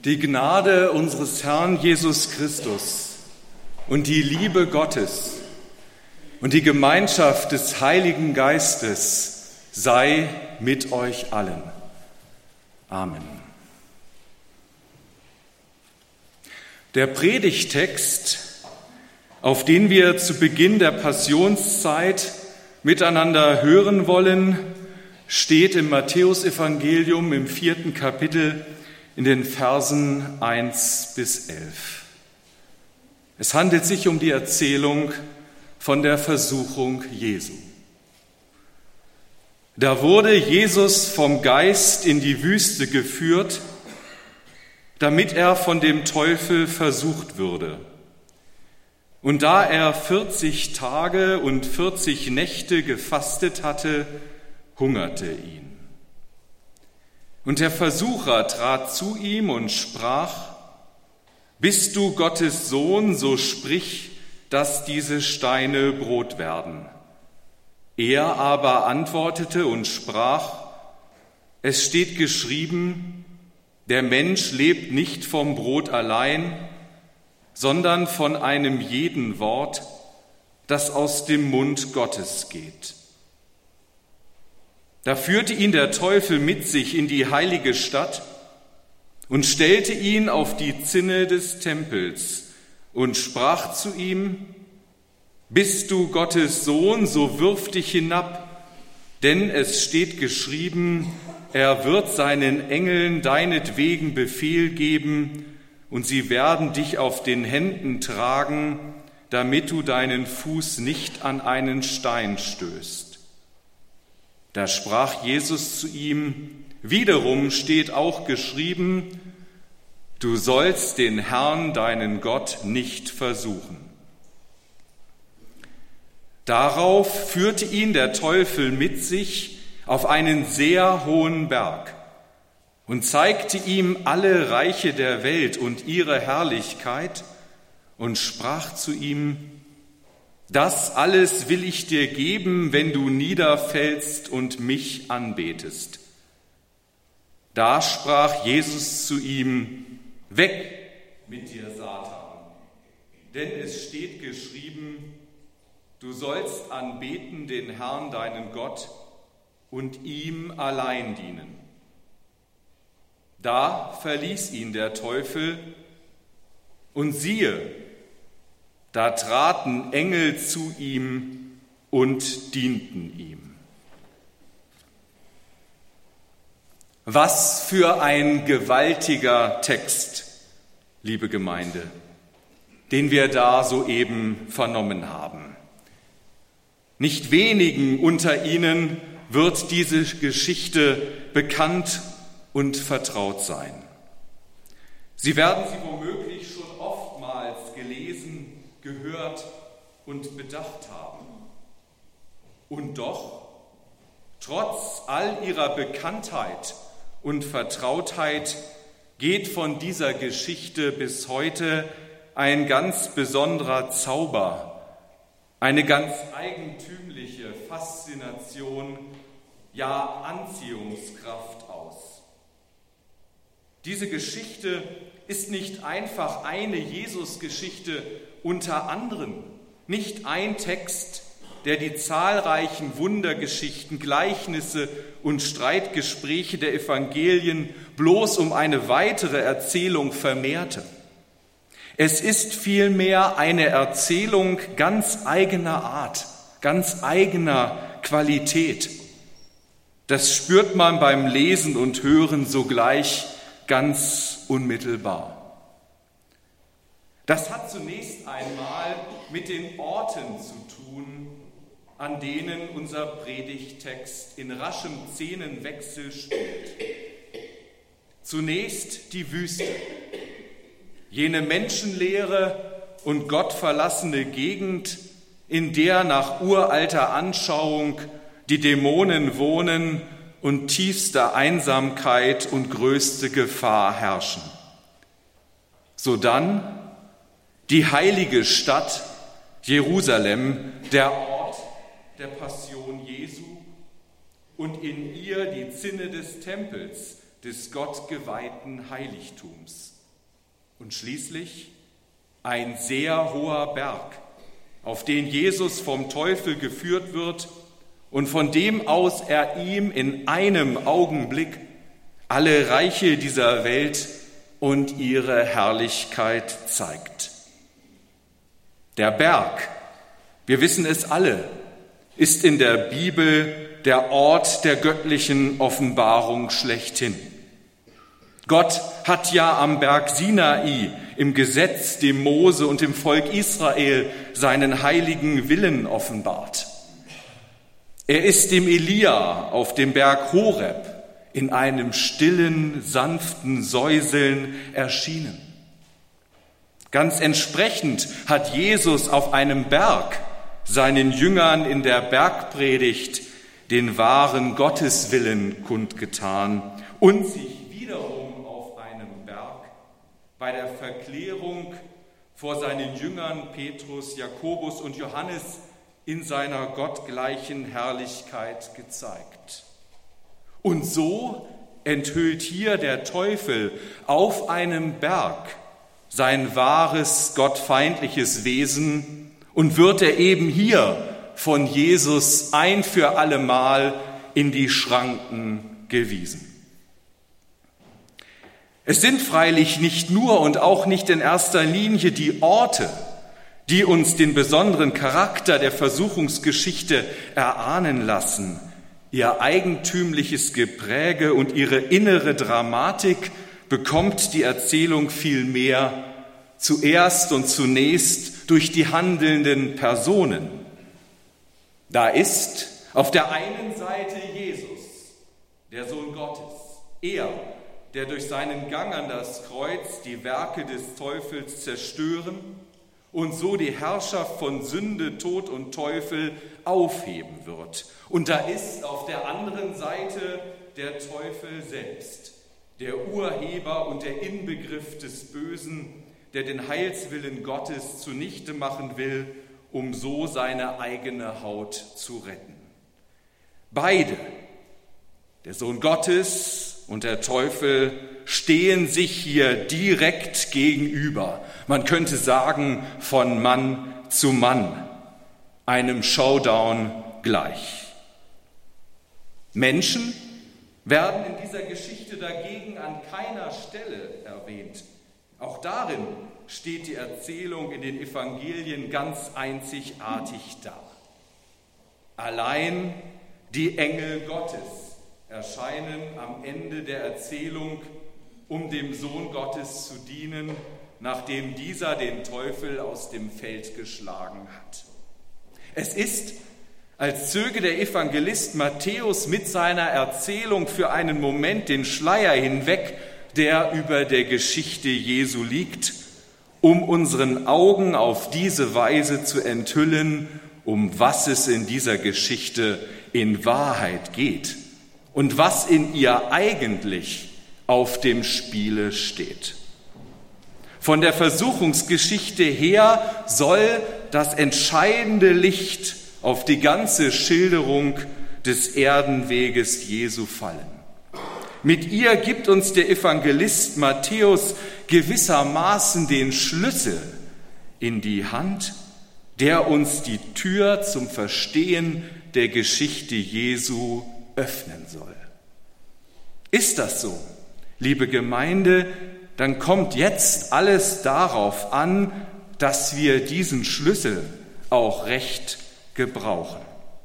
Die Gnade unseres Herrn Jesus Christus und die Liebe Gottes und die Gemeinschaft des Heiligen Geistes sei mit euch allen. Amen. Der Predigttext, auf den wir zu Beginn der Passionszeit miteinander hören wollen, steht im Matthäusevangelium im 4. Kapitel in den Versen 1 bis 11. Es handelt sich um die Erzählung von der Versuchung Jesu. Da wurde Jesus vom Geist in die Wüste geführt, damit er von dem Teufel versucht würde. Und da er 40 Tage und 40 Nächte gefastet hatte, hungerte ihn. Und der Versucher trat zu ihm und sprach: Bist du Gottes Sohn, so sprich, dass diese Steine Brot werden. Er aber antwortete und sprach: Es steht geschrieben, der Mensch lebt nicht vom Brot allein, sondern von einem jeden Wort, das aus dem Mund Gottes geht. Da führte ihn der Teufel mit sich in die heilige Stadt und stellte ihn auf die Zinne des Tempels und sprach zu ihm: Bist du Gottes Sohn, so wirf dich hinab, denn es steht geschrieben, er wird seinen Engeln deinetwegen Befehl geben, und sie werden dich auf den Händen tragen, damit du deinen Fuß nicht an einen Stein stößt. Da sprach Jesus zu ihm: Wiederum steht auch geschrieben, du sollst den Herrn, deinen Gott, nicht versuchen. Darauf führte ihn der Teufel mit sich auf einen sehr hohen Berg und zeigte ihm alle Reiche der Welt und ihre Herrlichkeit und sprach zu ihm: Das alles will ich dir geben, wenn du niederfällst und mich anbetest. Da sprach Jesus zu ihm: Weg mit dir, Satan, denn es steht geschrieben, du sollst anbeten den Herrn, deinen Gott, und ihm allein dienen. Da verließ ihn der Teufel, und siehe, da traten Engel zu ihm und dienten ihm. Was für ein gewaltiger Text, liebe Gemeinde, den wir da soeben vernommen haben. Nicht wenigen unter Ihnen wird diese Geschichte bekannt und vertraut sein. Sie werden sie womöglich schon oftmals gelesen, gehört und bedacht haben. Und doch, trotz all ihrer Bekanntheit und Vertrautheit, geht von dieser Geschichte bis heute ein ganz besonderer Zauber, eine ganz eigentümliche Faszination, ja Anziehungskraft aus. Diese Geschichte ist nicht einfach eine Jesusgeschichte unter anderen, nicht ein Text, der die zahlreichen Wundergeschichten, Gleichnisse und Streitgespräche der Evangelien bloß um eine weitere Erzählung vermehrte. Es ist vielmehr eine Erzählung ganz eigener Art, ganz eigener Qualität. Das spürt man beim Lesen und Hören sogleich ganz unmittelbar. Das hat zunächst einmal mit den Orten zu tun, an denen unser Predigttext in raschem Szenenwechsel spielt. Zunächst die Wüste, jene menschenleere und gottverlassene Gegend, in der nach uralter Anschauung die Dämonen wohnen und tiefste Einsamkeit und größte Gefahr herrschen. Sodann die heilige Stadt Jerusalem, der Ort der Passion Jesu, und in ihr die Zinne des Tempels, des gottgeweihten Heiligtums. Und schließlich ein sehr hoher Berg, auf den Jesus vom Teufel geführt wird und von dem aus er ihm in einem Augenblick alle Reiche dieser Welt und ihre Herrlichkeit zeigt. Der Berg, wir wissen es alle, ist in der Bibel der Ort der göttlichen Offenbarung schlechthin. Gott hat ja am Berg Sinai im Gesetz, dem Mose und dem Volk Israel seinen heiligen Willen offenbart. Er ist dem Elia auf dem Berg Horeb in einem stillen, sanften Säuseln erschienen. Ganz entsprechend hat Jesus auf einem Berg seinen Jüngern in der Bergpredigt den wahren Gotteswillen kundgetan und sich wiederum auf einem Berg bei der Verklärung vor seinen Jüngern Petrus, Jakobus und Johannes in seiner gottgleichen Herrlichkeit gezeigt. Und so enthüllt hier der Teufel auf einem Berg sein wahres, gottfeindliches Wesen und wird er eben hier von Jesus ein für allemal in die Schranken gewiesen. Es sind freilich nicht nur und auch nicht in erster Linie die Orte, die uns den besonderen Charakter der Versuchungsgeschichte erahnen lassen. Ihr eigentümliches Gepräge und ihre innere Dramatik bekommt die Erzählung vielmehr zuerst und zunächst durch die handelnden Personen. Da ist auf der einen Seite Jesus, der Sohn Gottes, er, der durch seinen Gang an das Kreuz die Werke des Teufels zerstören und so die Herrschaft von Sünde, Tod und Teufel aufheben wird. Und da ist auf der anderen Seite der Teufel selbst, der Urheber und der Inbegriff des Bösen, der den Heilswillen Gottes zunichte machen will, um so seine eigene Haut zu retten. Beide, der Sohn Gottes und der Teufel, stehen sich hier direkt gegenüber. Man könnte sagen, von Mann zu Mann, einem Showdown gleich. Menschen werden in dieser Geschichte dagegen an keiner Stelle erwähnt. Auch darin steht die Erzählung in den Evangelien ganz einzigartig da. Allein die Engel Gottes erscheinen am Ende der Erzählung, um dem Sohn Gottes zu dienen, nachdem dieser den Teufel aus dem Feld geschlagen hat. Es ist, als zöge der Evangelist Matthäus mit seiner Erzählung für einen Moment den Schleier hinweg, der über der Geschichte Jesu liegt, um unseren Augen auf diese Weise zu enthüllen, um was es in dieser Geschichte in Wahrheit geht und was in ihr eigentlich auf dem Spiele steht. Von der Versuchungsgeschichte her soll das entscheidende Licht auf die ganze Schilderung des Erdenweges Jesu fallen. Mit ihr gibt uns der Evangelist Matthäus gewissermaßen den Schlüssel in die Hand, der uns die Tür zum Verstehen der Geschichte Jesu öffnen soll. Ist das so, liebe Gemeinde, dann kommt jetzt alles darauf an, dass wir diesen Schlüssel auch recht gebrauchen.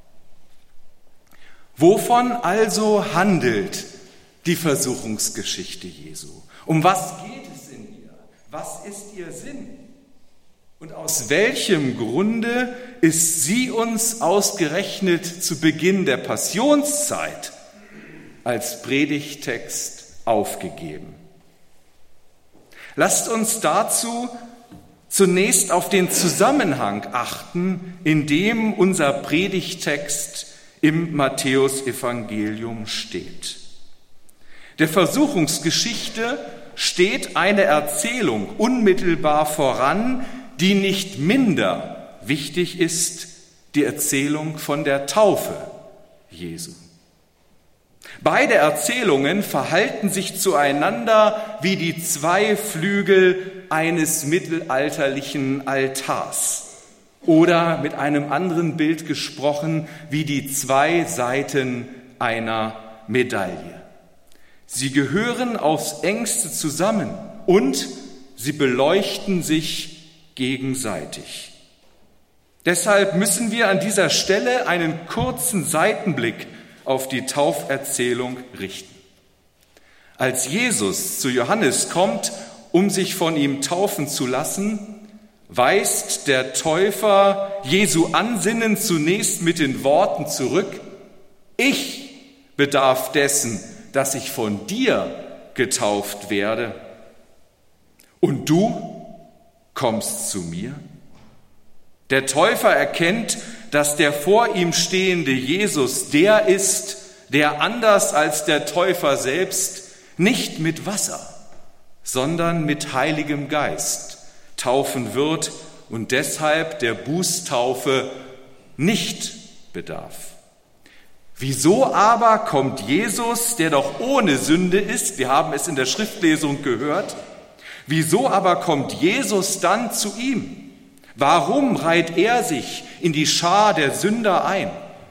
Wovon also handelt die Versuchungsgeschichte Jesu? Um was geht es in ihr? Was ist ihr Sinn? Und aus welchem Grunde ist sie uns ausgerechnet zu Beginn der Passionszeit als Predigttext aufgegeben? Lasst uns dazu zunächst auf den Zusammenhang achten, in dem unser Predigttext im Matthäusevangelium steht. Der Versuchungsgeschichte steht eine Erzählung unmittelbar voran, die nicht minder wichtig ist, die Erzählung von der Taufe Jesu. Beide Erzählungen verhalten sich zueinander wie die zwei Flügel eines mittelalterlichen Altars oder mit einem anderen Bild gesprochen wie die zwei Seiten einer Medaille. Sie gehören aufs Engste zusammen und sie beleuchten sich gegenseitig. Deshalb müssen wir an dieser Stelle einen kurzen Seitenblick auf die Tauferzählung richten. Als Jesus zu Johannes kommt, um sich von ihm taufen zu lassen, weist der Täufer Jesu Ansinnen zunächst mit den Worten zurück: Ich bedarf dessen, dass ich von dir getauft werde. Und du kommst zu mir? Der Täufer erkennt, dass der vor ihm stehende Jesus der ist, der anders als der Täufer selbst nicht mit Wasser, sondern mit Heiligem Geist taufen wird und deshalb der Bußtaufe nicht bedarf. Wieso aber kommt Jesus, der doch ohne Sünde ist, wir haben es in der Schriftlesung gehört, wieso aber kommt Jesus dann zu ihm? Warum reiht er sich in die Schar der Sünder ein?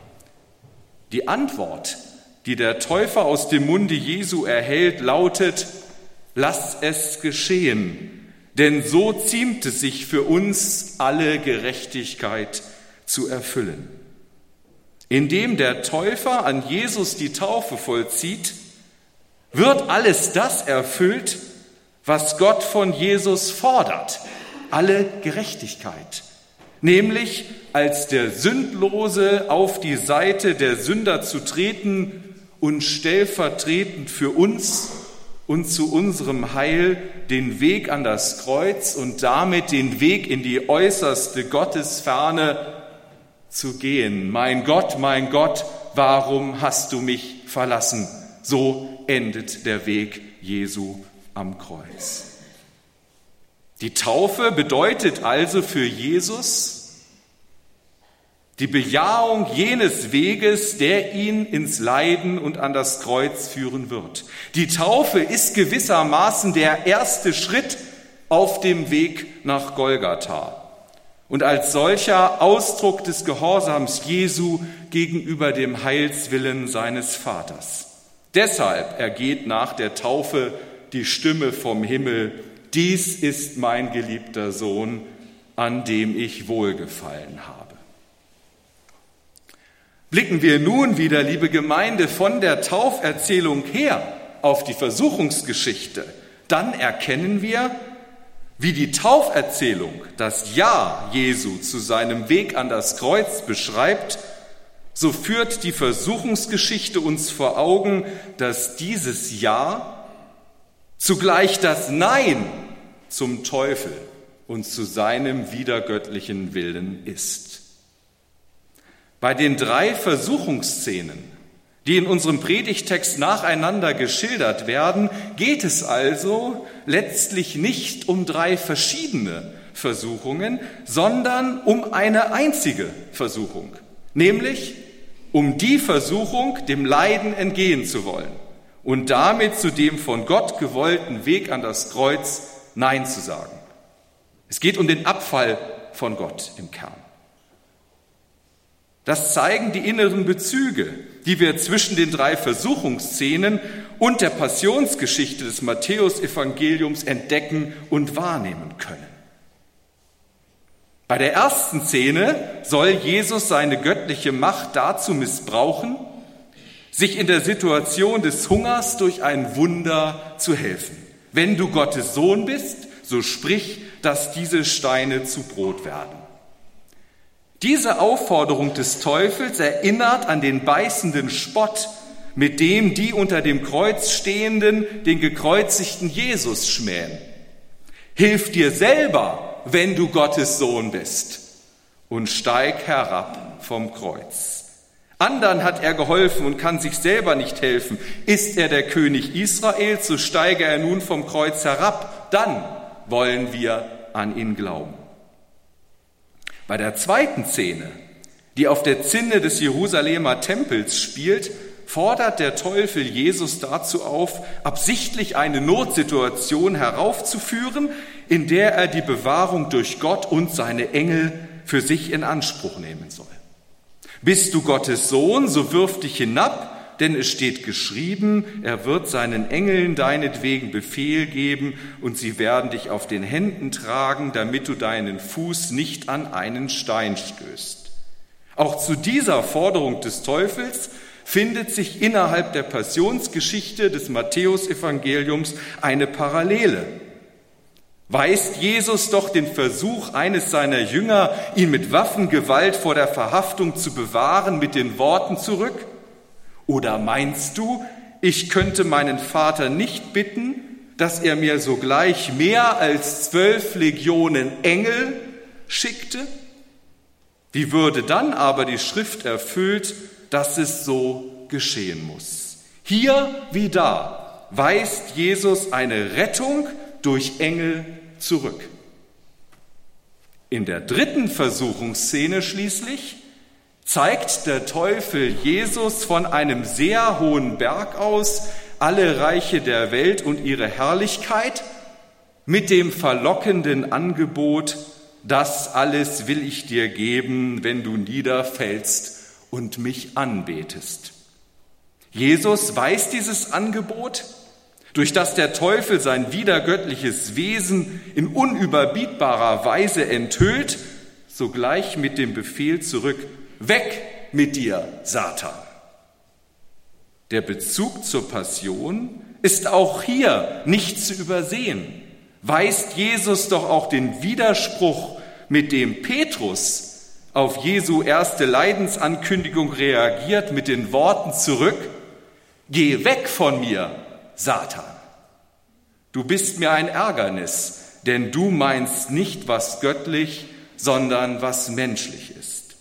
Die Antwort, die der Täufer aus dem Munde Jesu erhält, lautet: Lass es geschehen, denn so ziemt es sich für uns, alle Gerechtigkeit zu erfüllen. Indem der Täufer an Jesus die Taufe vollzieht, wird alles das erfüllt, was Gott von Jesus fordert, alle Gerechtigkeit, nämlich als der Sündlose auf die Seite der Sünder zu treten und stellvertretend für uns und zu unserem Heil den Weg an das Kreuz und damit den Weg in die äußerste Gottesferne zu gehen. Mein Gott, warum hast du mich verlassen? So endet der Weg Jesu am Kreuz. Die Taufe bedeutet also für Jesus die Bejahung jenes Weges, der ihn ins Leiden und an das Kreuz führen wird. Die Taufe ist gewissermaßen der erste Schritt auf dem Weg nach Golgatha und als solcher Ausdruck des Gehorsams Jesu gegenüber dem Heilswillen seines Vaters. Deshalb ergeht nach der Taufe die Stimme vom Himmel: Dies ist mein geliebter Sohn, an dem ich Wohlgefallen habe. Blicken wir nun wieder, liebe Gemeinde, von der Tauferzählung her auf die Versuchungsgeschichte, dann erkennen wir, wie die Tauferzählung das Ja Jesu zu seinem Weg an das Kreuz beschreibt, so führt die Versuchungsgeschichte uns vor Augen, dass dieses Ja zugleich das Nein zum Teufel und zu seinem widergöttlichen Willen ist. Bei den 3 Versuchungsszenen, die in unserem Predigtext nacheinander geschildert werden, geht es also letztlich nicht um 3 verschiedene Versuchungen, sondern um eine einzige Versuchung, nämlich um die Versuchung, dem Leiden entgehen zu wollen und damit zu dem von Gott gewollten Weg an das Kreuz Nein zu sagen. Es geht um den Abfall von Gott im Kern. Das zeigen die inneren Bezüge, die wir zwischen den 3 Versuchungsszenen und der Passionsgeschichte des Matthäusevangeliums entdecken und wahrnehmen können. Bei der ersten Szene soll Jesus seine göttliche Macht dazu missbrauchen, sich in der Situation des Hungers durch ein Wunder zu helfen. Wenn du Gottes Sohn bist, so sprich, dass diese Steine zu Brot werden. Diese Aufforderung des Teufels erinnert an den beißenden Spott, mit dem die unter dem Kreuz Stehenden den gekreuzigten Jesus schmähen. Hilf dir selber, wenn du Gottes Sohn bist, und steig herab vom Kreuz. Anderen hat er geholfen und kann sich selber nicht helfen. Ist er der König Israels, so steige er nun vom Kreuz herab. Dann wollen wir an ihn glauben. Bei der zweiten Szene, die auf der Zinne des Jerusalemer Tempels spielt, fordert der Teufel Jesus dazu auf, absichtlich eine Notsituation heraufzuführen, in der er die Bewahrung durch Gott und seine Engel für sich in Anspruch nehmen soll. Bist du Gottes Sohn, so wirf dich hinab, denn es steht geschrieben, er wird seinen Engeln deinetwegen Befehl geben und sie werden dich auf den Händen tragen, damit du deinen Fuß nicht an einen Stein stößt. Auch zu dieser Forderung des Teufels findet sich innerhalb der Passionsgeschichte des Matthäusevangeliums eine Parallele. Weist Jesus doch den Versuch eines seiner Jünger, ihn mit Waffengewalt vor der Verhaftung zu bewahren, mit den Worten zurück? Oder meinst du, ich könnte meinen Vater nicht bitten, dass er mir sogleich mehr als 12 Legionen Engel schickte? Wie würde dann aber die Schrift erfüllt, dass es so geschehen muss? Hier wie da weist Jesus eine Rettung durch Engel zurück. In der dritten Versuchungsszene schließlich zeigt der Teufel Jesus von einem sehr hohen Berg aus alle Reiche der Welt und ihre Herrlichkeit mit dem verlockenden Angebot: Das alles will ich dir geben, wenn du niederfällst und mich anbetest. Jesus weist dieses Angebot, durch das der Teufel sein widergöttliches Wesen in unüberbietbarer Weise enthüllt, sogleich mit dem Befehl zurück: Weg mit dir, Satan! Der Bezug zur Passion ist auch hier nicht zu übersehen. Weist Jesus doch auch den Widerspruch, mit dem Petrus auf Jesu erste Leidensankündigung reagiert, mit den Worten zurück: Geh weg von mir, Satan! Du bist mir ein Ärgernis, denn du meinst nicht, was göttlich, sondern was menschlich ist.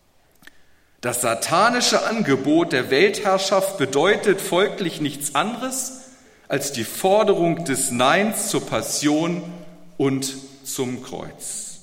Das satanische Angebot der Weltherrschaft bedeutet folglich nichts anderes als die Forderung des Neins zur Passion und zum Kreuz.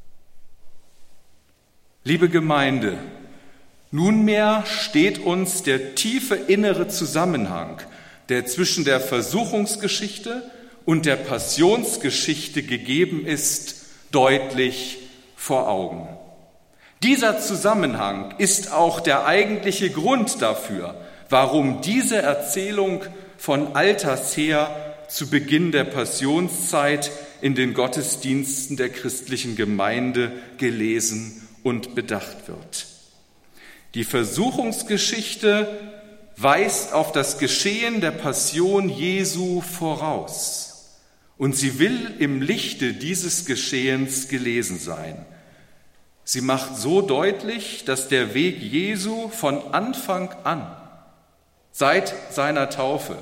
Liebe Gemeinde, nunmehr steht uns der tiefe innere Zusammenhang, der zwischen der Versuchungsgeschichte und der Passionsgeschichte gegeben ist, deutlich vor Augen. Dieser Zusammenhang ist auch der eigentliche Grund dafür, warum diese Erzählung von alters her zu Beginn der Passionszeit in den Gottesdiensten der christlichen Gemeinde gelesen und bedacht wird. Die Versuchungsgeschichte weist auf das Geschehen der Passion Jesu voraus und sie will im Lichte dieses Geschehens gelesen sein. Sie macht so deutlich, dass der Weg Jesu von Anfang an, seit seiner Taufe,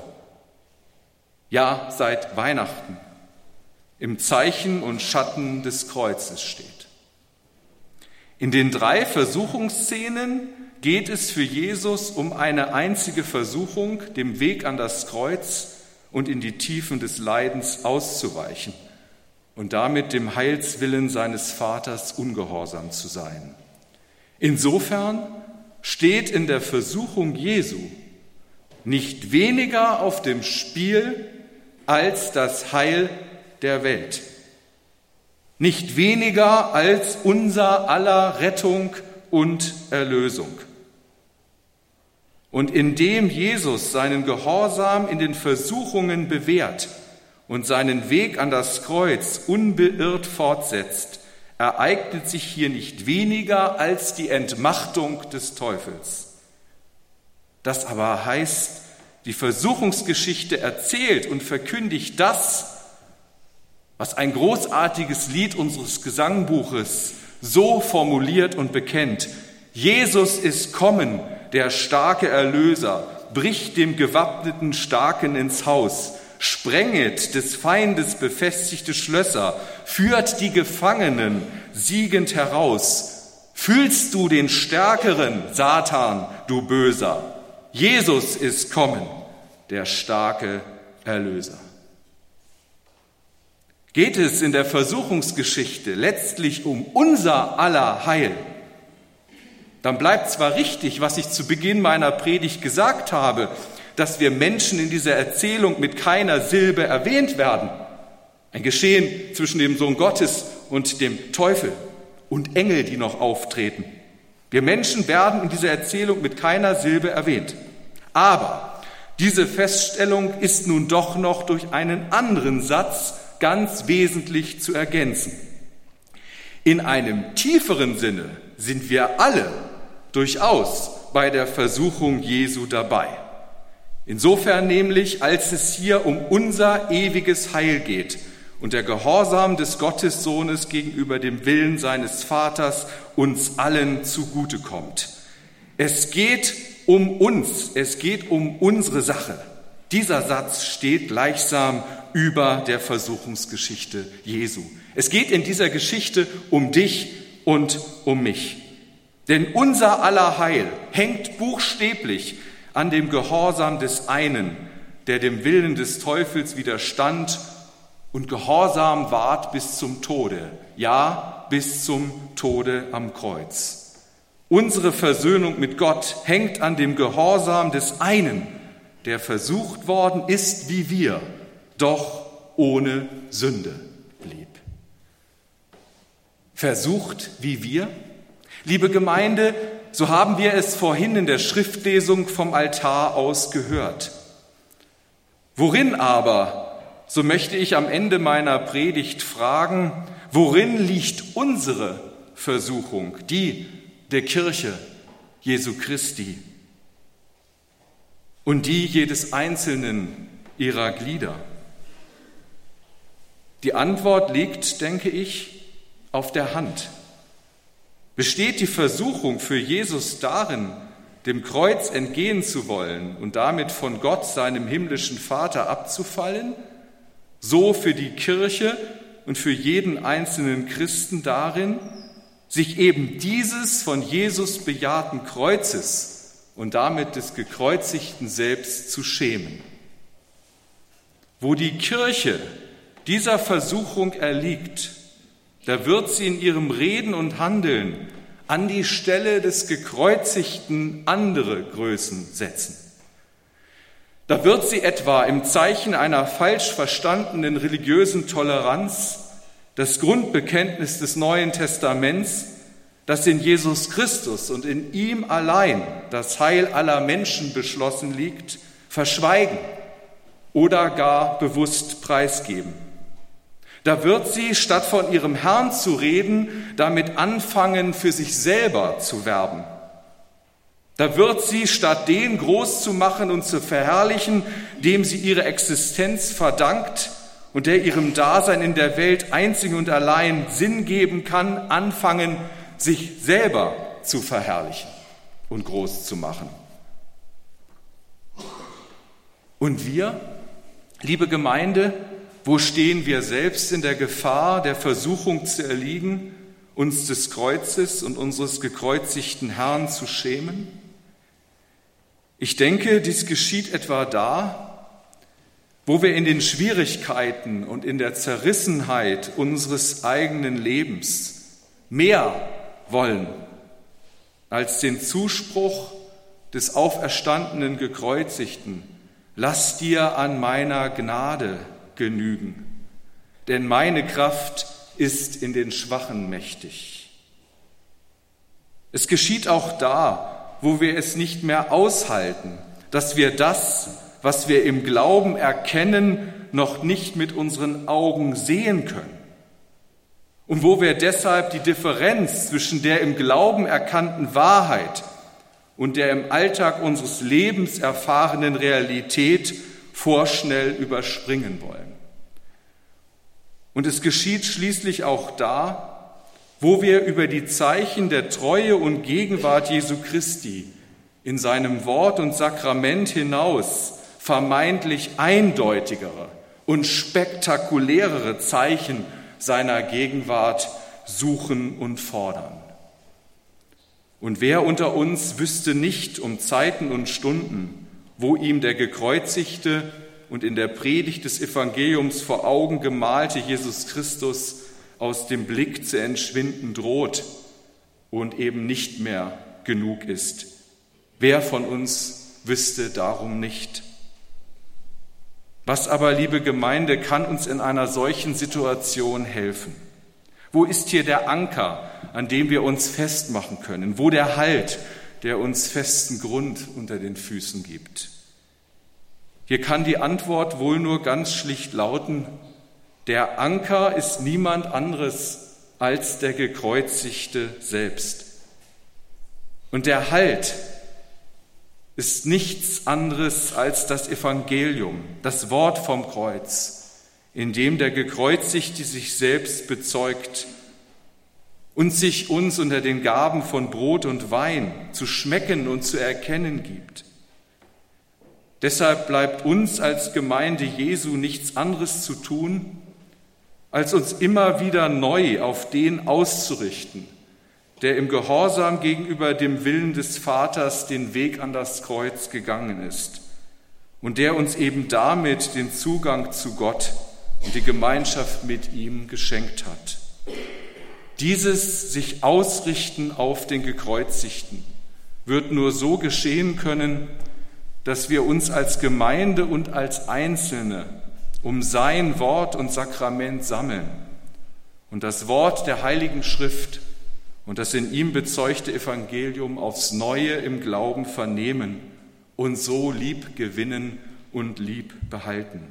ja seit Weihnachten, im Zeichen und Schatten des Kreuzes steht. In den 3 Versuchungsszenen geht es für Jesus um eine einzige Versuchung, dem Weg an das Kreuz und in die Tiefen des Leidens auszuweichen und damit dem Heilswillen seines Vaters ungehorsam zu sein. Insofern steht in der Versuchung Jesu nicht weniger auf dem Spiel als das Heil der Welt, nicht weniger als unser aller Rettung und Erlösung. Und indem Jesus seinen Gehorsam in den Versuchungen bewährt und seinen Weg an das Kreuz unbeirrt fortsetzt, ereignet sich hier nicht weniger als die Entmachtung des Teufels. Das aber heißt, die Versuchungsgeschichte erzählt und verkündigt das, was ein großartiges Lied unseres Gesangbuches so formuliert und bekennt: Jesus ist kommen, der starke Erlöser, bricht dem gewappneten Starken ins Haus, sprenget des Feindes befestigte Schlösser, führt die Gefangenen siegend heraus. Fühlst du den Stärkeren, Satan, du Böser? Jesus ist kommen, der starke Erlöser. Geht es in der Versuchungsgeschichte letztlich um unser aller Heil, dann bleibt zwar richtig, was ich zu Beginn meiner Predigt gesagt habe, dass wir Menschen in dieser Erzählung mit keiner Silbe erwähnt werden. Ein Geschehen zwischen dem Sohn Gottes und dem Teufel und Engel, die noch auftreten. Wir Menschen werden in dieser Erzählung mit keiner Silbe erwähnt. Aber diese Feststellung ist nun doch noch durch einen anderen Satz ganz wesentlich zu ergänzen. In einem tieferen Sinne sind wir alle durchaus bei der Versuchung Jesu dabei. Insofern nämlich, als es hier um unser ewiges Heil geht und der Gehorsam des Gottessohnes gegenüber dem Willen seines Vaters uns allen zugutekommt. Es geht um uns, es geht um unsere Sache. Dieser Satz steht gleichsam über der Versuchungsgeschichte Jesu. Es geht in dieser Geschichte um dich und um mich. Denn unser aller Heil hängt buchstäblich an dem Gehorsam des einen, der dem Willen des Teufels widerstand und gehorsam ward bis zum Tode, ja, bis zum Tode am Kreuz. Unsere Versöhnung mit Gott hängt an dem Gehorsam des einen, der versucht worden ist wie wir, doch ohne Sünde blieb. Versucht wie wir? Liebe Gemeinde, so haben wir es vorhin in der Schriftlesung vom Altar aus gehört. Worin aber, so möchte ich am Ende meiner Predigt fragen, worin liegt unsere Versuchung, die der Kirche Jesu Christi und die jedes einzelnen ihrer Glieder? Die Antwort liegt, denke ich, auf der Hand. Besteht die Versuchung für Jesus darin, dem Kreuz entgehen zu wollen und damit von Gott, seinem himmlischen Vater, abzufallen? So für die Kirche und für jeden einzelnen Christen darin, sich eben dieses von Jesus bejahten Kreuzes und damit des Gekreuzigten selbst zu schämen. Wo die Kirche dieser Versuchung erliegt, da wird sie in ihrem Reden und Handeln an die Stelle des Gekreuzigten andere Größen setzen. Da wird sie etwa im Zeichen einer falsch verstandenen religiösen Toleranz das Grundbekenntnis des Neuen Testaments, dass in Jesus Christus und in ihm allein das Heil aller Menschen beschlossen liegt, verschweigen oder gar bewusst preisgeben. Da wird sie, statt von ihrem Herrn zu reden, damit anfangen, für sich selber zu werben. Da wird sie, statt den groß zu machen und zu verherrlichen, dem sie ihre Existenz verdankt und der ihrem Dasein in der Welt einzig und allein Sinn geben kann, anfangen, sich selber zu verherrlichen und groß zu machen. Und wir, liebe Gemeinde, wo stehen wir selbst in der Gefahr, der Versuchung zu erliegen, uns des Kreuzes und unseres gekreuzigten Herrn zu schämen? Ich denke, dies geschieht etwa da, wo wir in den Schwierigkeiten und in der Zerrissenheit unseres eigenen Lebens mehr wollen als den Zuspruch des auferstandenen Gekreuzigten: Lass dir an meiner Gnade genügen, denn meine Kraft ist in den Schwachen mächtig. Es geschieht auch da, wo wir es nicht mehr aushalten, dass wir das, was wir im Glauben erkennen, noch nicht mit unseren Augen sehen können. Und wo wir deshalb die Differenz zwischen der im Glauben erkannten Wahrheit und der im Alltag unseres Lebens erfahrenen Realität vorschnell überspringen wollen. Und es geschieht schließlich auch da, wo wir über die Zeichen der Treue und Gegenwart Jesu Christi in seinem Wort und Sakrament hinaus vermeintlich eindeutigere und spektakulärere Zeichen seiner Gegenwart suchen und fordern. Und wer unter uns wüsste nicht um Zeiten und Stunden, wo ihm der gekreuzigte und in der Predigt des Evangeliums vor Augen gemalte Jesus Christus aus dem Blick zu entschwinden droht und eben nicht mehr genug ist. Wer von uns wüsste darum nicht? Was aber, liebe Gemeinde, kann uns in einer solchen Situation helfen? Wo ist hier der Anker, an dem wir uns festmachen können? Wo der Halt, der uns festen Grund unter den Füßen gibt? Hier kann die Antwort wohl nur ganz schlicht lauten: Der Anker ist niemand anderes als der Gekreuzigte selbst. Und der Halt ist nichts anderes als das Evangelium, das Wort vom Kreuz, in dem der Gekreuzigte sich selbst bezeugt und sich uns unter den Gaben von Brot und Wein zu schmecken und zu erkennen gibt. Deshalb bleibt uns als Gemeinde Jesu nichts anderes zu tun, als uns immer wieder neu auf den auszurichten, der im Gehorsam gegenüber dem Willen des Vaters den Weg an das Kreuz gegangen ist und der uns eben damit den Zugang zu Gott und die Gemeinschaft mit ihm geschenkt hat. Dieses sich ausrichten auf den Gekreuzigten wird nur so geschehen können, dass wir uns als Gemeinde und als Einzelne um sein Wort und Sakrament sammeln und das Wort der Heiligen Schrift und das in ihm bezeugte Evangelium aufs Neue im Glauben vernehmen und so lieb gewinnen und lieb behalten.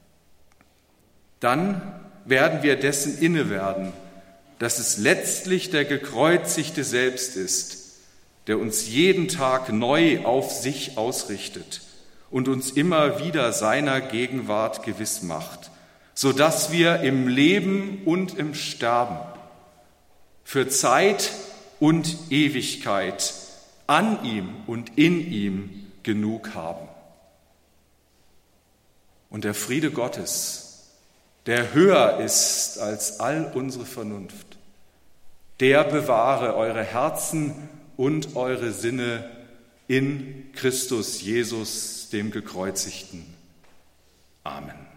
Dann werden wir dessen inne werden, dass es letztlich der Gekreuzigte selbst ist, der uns jeden Tag neu auf sich ausrichtet und uns immer wieder seiner Gegenwart gewiss macht, sodass wir im Leben und im Sterben für Zeit und Ewigkeit an ihm und in ihm genug haben. Und der Friede Gottes, der höher ist als all unsere Vernunft, der bewahre eure Herzen und eure Sinne in Christus Jesus, dem Gekreuzigten. Amen.